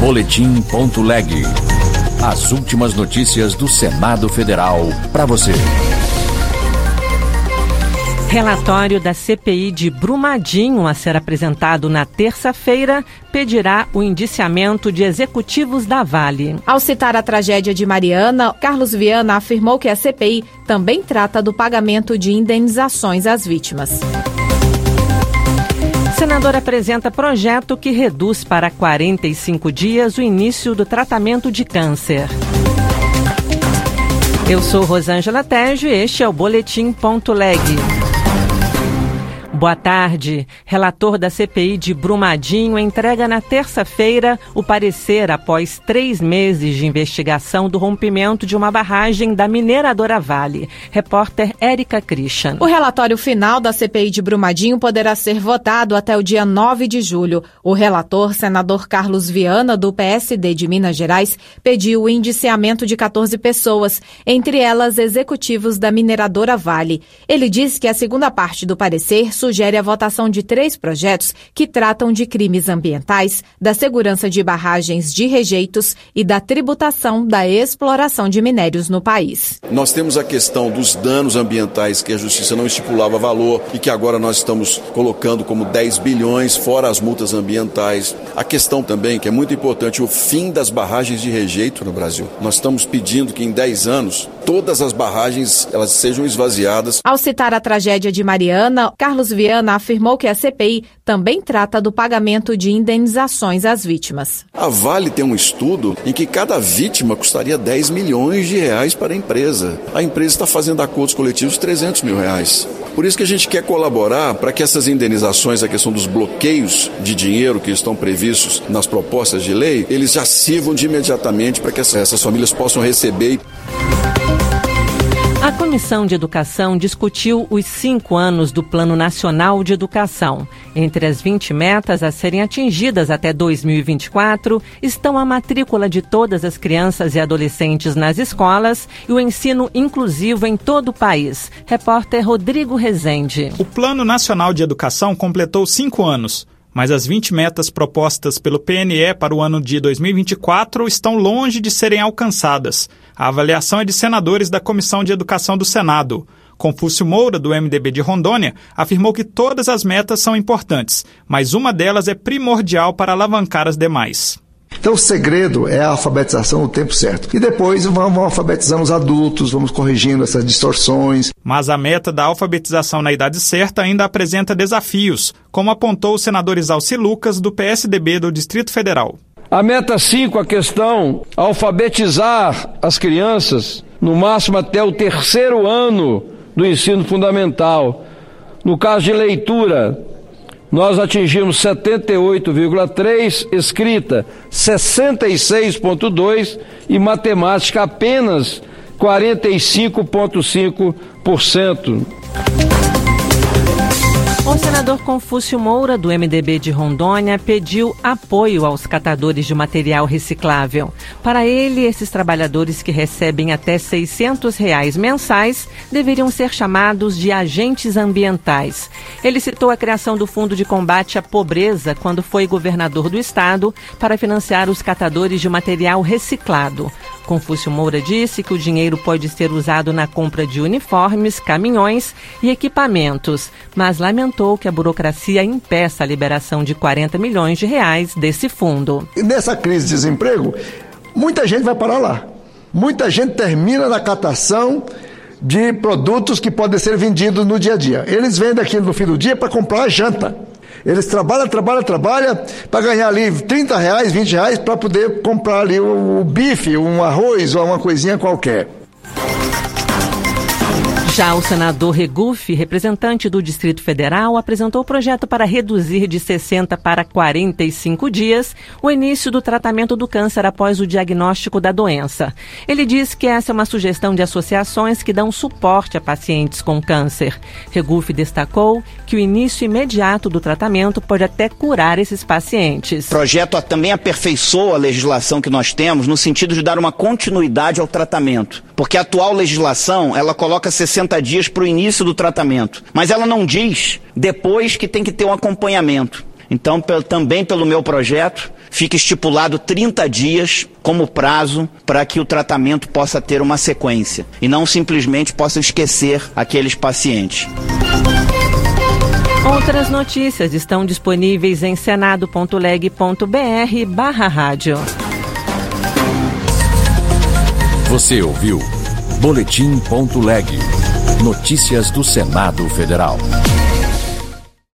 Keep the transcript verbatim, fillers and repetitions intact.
Boletim.leg. As últimas notícias do Senado Federal para você. Relatório da C P I de Brumadinho, a ser apresentado na terça-feira, pedirá o indiciamento de executivos da Vale. Ao citar a tragédia de Mariana, Carlos Viana afirmou que a C P I também trata do pagamento de indenizações às vítimas. Senador apresenta projeto que reduz para quarenta e cinco dias o início do tratamento de câncer. Eu sou Rosângela Tejo e este é o Boletim.leg. Boa tarde. Relator da C P I de Brumadinho entrega na terça-feira o parecer após três meses de investigação do rompimento de uma barragem da mineradora Vale. Repórter Érica Christian. O relatório final da C P I de Brumadinho poderá ser votado até o dia nove de julho. O relator, senador Carlos Viana, do P S D de Minas Gerais, pediu o indiciamento de quatorze pessoas, entre elas executivos da mineradora Vale. Ele diz que a segunda parte do parecer sugere a votação de três projetos que tratam de crimes ambientais, da segurança de barragens de rejeitos e da tributação da exploração de minérios no país. Nós temos a questão dos danos ambientais que a Justiça não estipulava valor e que agora nós estamos colocando como dez bilhões, fora as multas ambientais. A questão também, que é muito importante, o fim das barragens de rejeito no Brasil. Nós estamos pedindo que em dez anos todas as barragens elas sejam esvaziadas. Ao citar a tragédia de Mariana, Carlos Viana afirmou que a C P I também trata do pagamento de indenizações às vítimas. A Vale tem um estudo em que cada vítima custaria dez milhões de reais para a empresa. A empresa está fazendo acordos coletivos de trezentos mil reais. Por isso que a gente quer colaborar para que essas indenizações, a questão dos bloqueios de dinheiro que estão previstos nas propostas de lei, eles já sirvam de imediatamente para que essas famílias possam receber. A Comissão de Educação discutiu os cinco anos do Plano Nacional de Educação. Entre as vinte metas a serem atingidas até dois mil e vinte e quatro estão a matrícula de todas as crianças e adolescentes nas escolas e o ensino inclusivo em todo o país. Repórter Rodrigo Rezende. O Plano Nacional de Educação completou cinco anos, mas as vinte metas propostas pelo P N E para o ano de dois mil e vinte e quatro estão longe de serem alcançadas. A avaliação é de senadores da Comissão de Educação do Senado. Confúcio Moura, do M D B de Rondônia, afirmou que todas as metas são importantes, mas uma delas é primordial para alavancar as demais. Então o segredo é a alfabetização no tempo certo. E depois vamos alfabetizando os adultos, vamos corrigindo essas distorções. Mas a meta da alfabetização na idade certa ainda apresenta desafios, como apontou o senador Isalci Lucas, do P S D B do Distrito Federal. A meta cinco, a questão, alfabetizar as crianças, no máximo até o terceiro ano do ensino fundamental. No caso de leitura, nós atingimos setenta e oito vírgula três por cento, escrita sessenta e seis vírgula dois por cento e matemática apenas quarenta e cinco vírgula cinco por cento. O senador Confúcio Moura, do M D B de Rondônia, pediu apoio aos catadores de material reciclável. Para ele, esses trabalhadores que recebem até seiscentos reais mensais deveriam ser chamados de agentes ambientais. Ele citou a criação do Fundo de Combate à Pobreza quando foi governador do estado para financiar os catadores de material reciclado. Confúcio Moura disse que o dinheiro pode ser usado na compra de uniformes, caminhões e equipamentos, mas lamentou que a burocracia impeça a liberação de quarenta milhões de reais desse fundo. Nessa crise de desemprego, muita gente vai parar lá. Muita gente termina na catação de produtos que podem ser vendidos no dia a dia. Eles vendem aquilo no fim do dia para comprar a janta. Eles trabalham, trabalham, trabalham para ganhar ali trinta reais, vinte reais para poder comprar ali o, o bife, um arroz ou uma coisinha qualquer. Já o senador Regufe, representante do Distrito Federal, apresentou o projeto para reduzir de sessenta para quarenta e cinco dias o início do tratamento do câncer após o diagnóstico da doença. Ele diz que essa é uma sugestão de associações que dão suporte a pacientes com câncer. Regufe destacou que o início imediato do tratamento pode até curar esses pacientes. O projeto também aperfeiçoa a legislação que nós temos no sentido de dar uma continuidade ao tratamento, porque a atual legislação ela coloca sessenta dias para o início do tratamento, mas ela não diz depois que tem que ter um acompanhamento. Então, também pelo meu projeto, fica estipulado trinta dias como prazo para que o tratamento possa ter uma sequência e não simplesmente possa esquecer aqueles pacientes. Outras notícias estão disponíveis em senado ponto leg ponto br barra rádio. Você ouviu Boletim ponto leg. Notícias do Senado Federal.